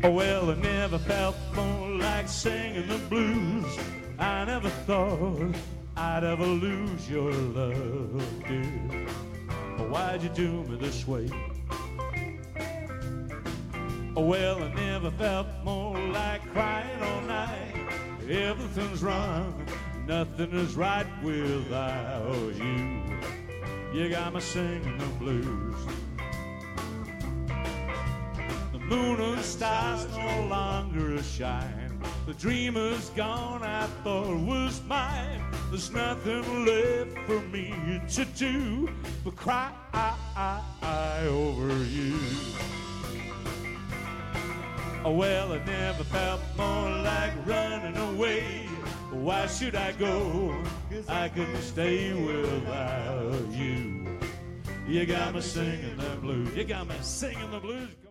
Oh, well, I never felt more like singing the blues. I never thought I'd ever lose your love, dear. Why'd you do me this way? Oh, well, I never felt more like crying all night. Everything's wrong, nothing is right without you. You got me singing the blues. The moon and stars no longer shine. The dream is gone, I thought was mine. There's nothing left for me to do but cry over you. Oh, well, I never felt more like running away. Why should I go? I couldn't stay without you. You got me singing the blues. You got me singing the blues.